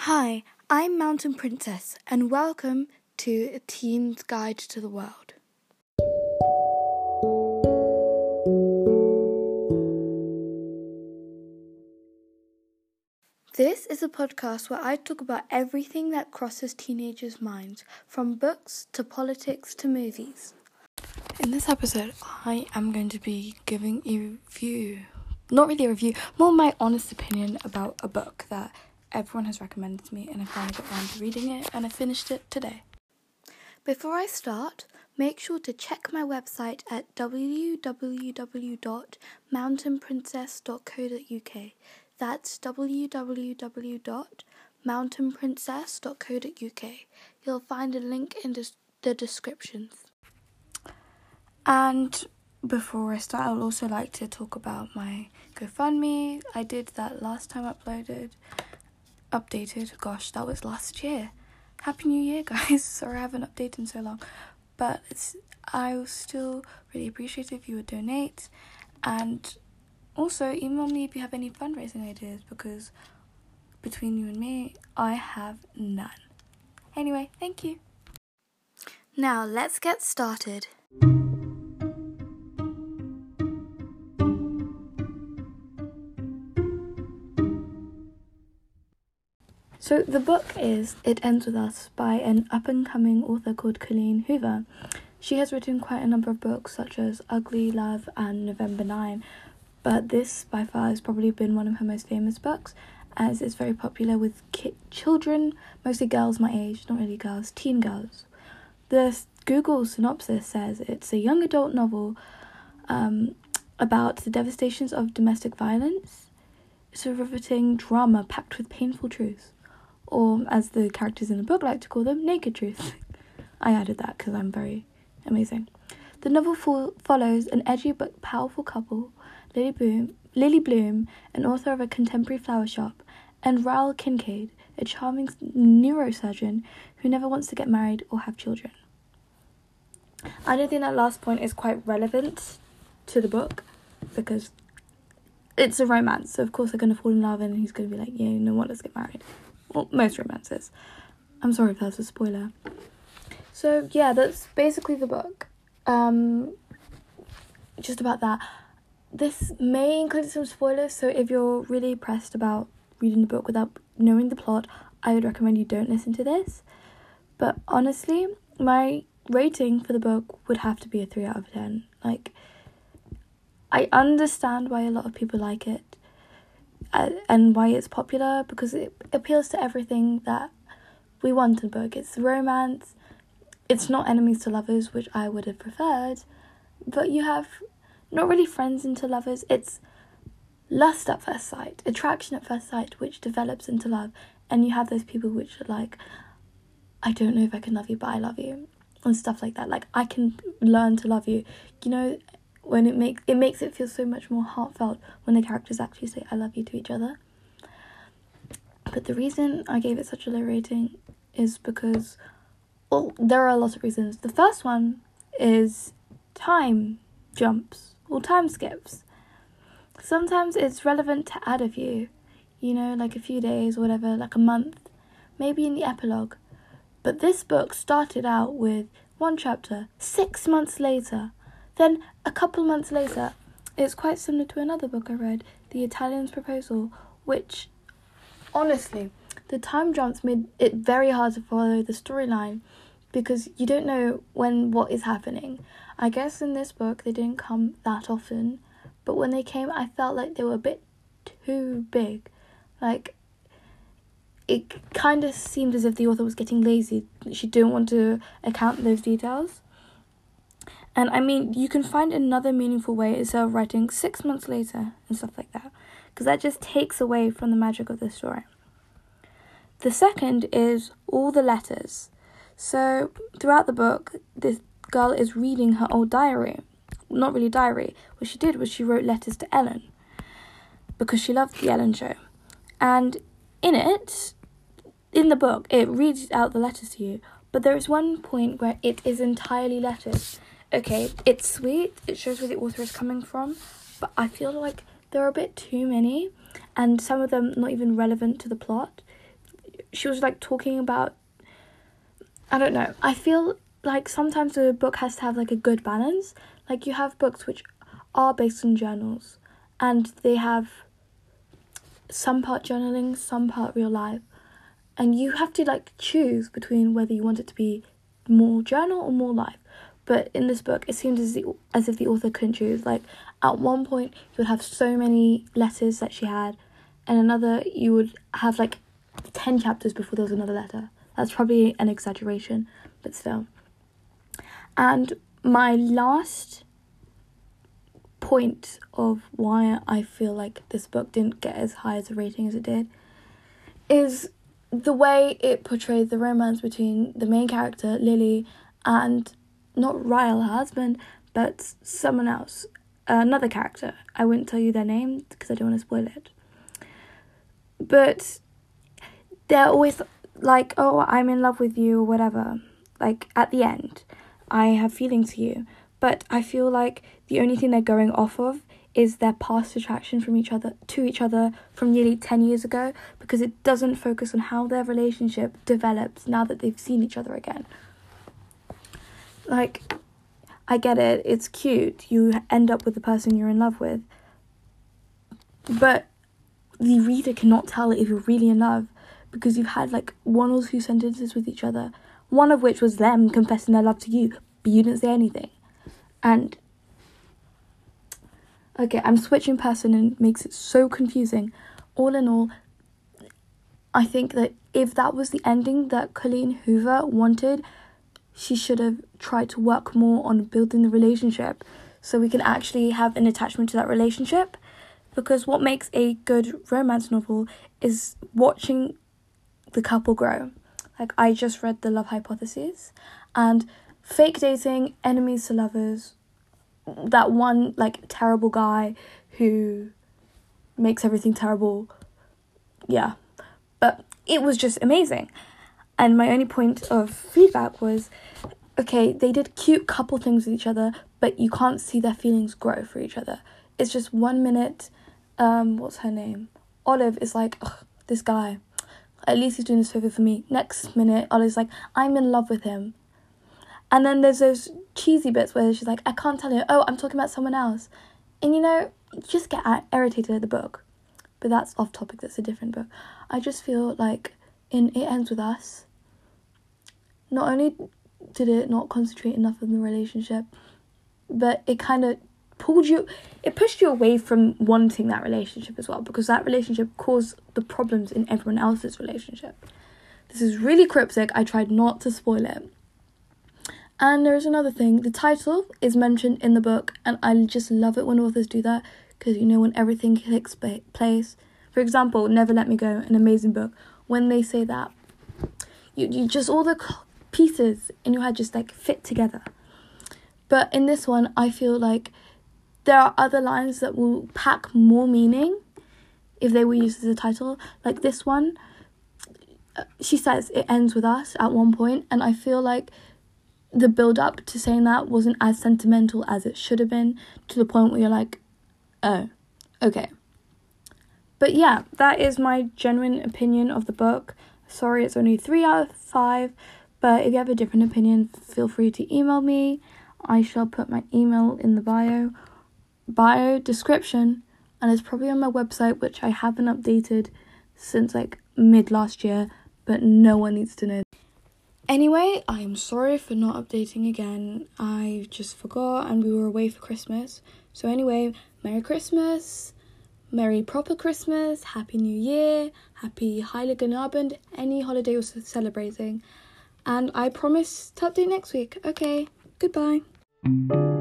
Hi, I'm Mountain Princess, and welcome to A Teen's Guide to the World. This is a podcast where I talk about everything that crosses teenagers' minds, from books to politics to movies. In this episode, I am going to be giving a review. Not really a review, more my honest opinion about a book that everyone has recommended to me, and I finally got around to reading it, and I finished it today. Before I start, make sure to check my website at www.mountainprincess.co.uk. That's www.mountainprincess.co.uk. You'll find a link in the descriptions. And before I start, I would also like to talk about my GoFundMe. I did that last time updated. Gosh, that was last year. Happy New Year, guys. Sorry I haven't updated in so long. But I will still really appreciate it if you would donate. And also email me if you have any fundraising ideas, because between you and me, I have none. Anyway, thank you. Now let's get started. So the book is It Ends With Us by an up-and-coming author called Colleen Hoover. She has written quite a number of books such as Ugly Love and November 9, but this by far has probably been one of her most famous books, as it's very popular with children, mostly girls my age, not really girls, teen girls. The Google synopsis says it's a young adult novel about the devastations of domestic violence. It's a riveting drama packed with painful truths, or as the characters in the book like to call them, naked truths. I added that because I'm very amazing. The novel follows an edgy but powerful couple, Lily Bloom, an author of a contemporary flower shop, and Raoul Kincaid, a charming neurosurgeon who never wants to get married or have children. I don't think that last point is quite relevant to the book, because it's a romance, so of course they're going to fall in love and he's going to be like, yeah, you know what, let's get married. Well, most romances. I'm sorry if that's a spoiler. So, yeah, that's basically the book. Just about that. This may include some spoilers, so if you're really pressed about reading the book without knowing the plot, I would recommend you don't listen to this. But honestly, my rating for the book would have to be a 3 out of 10. Like, I understand why a lot of people like it, and why it's popular, because it appeals to everything that we want in a book. It's romance, it's not enemies to lovers, which I would have preferred, but you have not really friends into lovers. It's lust at first sight, attraction at first sight, which develops into love, and you have those people which are like, I don't know if I can love you, but I love you, and stuff like that. Like, I can learn to love you, you know, when it makes it feel so much more heartfelt when the characters actually say I love you to each other. But the reason I gave it such a low rating is because, well, there are a lot of reasons. The first one is time jumps or time skips. Sometimes it's relevant to add a few, you know, like a few days or whatever, like a month, maybe in the epilogue. But this book started out with one chapter, 6 months later. Then, a couple months later, it's quite similar to another book I read, The Italian's Proposal, which, honestly, the time jumps made it very hard to follow the storyline, because you don't know when what is happening. I guess in this book they didn't come that often, but when they came, I felt like they were a bit too big. Like, it kind of seemed as if the author was getting lazy. She didn't want to account those details. And I mean, you can find another meaningful way instead of writing 6 months later and stuff like that, because that just takes away from the magic of the story. The second is all the letters. So throughout the book, this girl is reading her old diary. Not really diary. What she did was she wrote letters to Ellen, because she loved the Ellen show. And in the book, it reads out the letters to you, but there is one point where it is entirely letters. Okay, it's sweet, it shows where the author is coming from, but I feel like there are a bit too many, and some of them not even relevant to the plot. she was like talking about, I don't know, I feel like sometimes a book has to have like a good balance. Like you have books which are based on journals and they have some part journaling, some part real life, and you have to like choose between whether you want it to be more journal or more life. But in this book, it seemed as if the author couldn't choose. Like at one point you would have so many letters that she had, and another you would have like 10 chapters before there was another letter. That's probably an exaggeration, but still. And my last point of why I feel like this book didn't get as high as a rating as it did is the way it portrayed the romance between the main character, Lily, and not Ryle, her husband, but someone else, another character. I wouldn't tell you their name because I don't want to spoil it. But they're always like, oh, I'm in love with you or whatever. Like at the end, I have feelings for you. But I feel like the only thing they're going off of is their past attraction from each other from nearly 10 years ago, because it doesn't focus on how their relationship develops now that they've seen each other again. Like, I get it, it's cute, you end up with the person you're in love with, but the reader cannot tell if you're really in love because you've had like one or two sentences with each other, one of which was them confessing their love to you, but you didn't say anything. And okay, I'm switching person and it makes it so confusing. All in all, I think that if that was the ending that Colleen Hoover wanted, she should have tried to work more on building the relationship so we can actually have an attachment to that relationship. Because what makes a good romance novel is watching the couple grow. Like, I just read The Love Hypothesis, and fake dating, enemies to lovers, that one, like, terrible guy who makes everything terrible. Yeah. But it was just amazing. And my only point of feedback was, okay, they did cute couple things with each other, but you can't see their feelings grow for each other. It's just 1 minute, what's her name? Olive is like, ugh, this guy, at least he's doing this favor for me. Next minute, Olive's like, I'm in love with him. And then there's those cheesy bits where she's like, I can't tell you, oh, I'm talking about someone else. And you know, you just get irritated at the book. But that's off topic, that's a different book. I just feel like in It Ends With Us, not only did it not concentrate enough on the relationship, but it kind of pushed you away from wanting that relationship as well, because that relationship caused the problems in everyone else's relationship. This is really cryptic, I tried not to spoil it. And there's another thing, the title is mentioned in the book, and I just love it when authors do that, because you know when everything takes place. For example, Never Let Me Go, an amazing book. When they say that, you just, all the pieces in your head just like fit together. But in this one, I feel like there are other lines that will pack more meaning if they were used as a title. Like this one, she says it ends with us at one point, and I feel like the build up to saying that wasn't as sentimental as it should have been, to the point where you're like, oh, okay. But yeah, that is my genuine opinion of the book. Sorry, it's only 3 out of 5, but if you have a different opinion, feel free to email me. I shall put my email in the bio description, and it's probably on my website, which I haven't updated since like mid last year, but no one needs to know. Anyway, I am sorry for not updating again. I just forgot and we were away for Christmas. So anyway, Merry Christmas, Merry proper Christmas, Happy New Year, Happy Heiligen Abend, any holiday you're celebrating. And I promise to update next week. Okay, goodbye.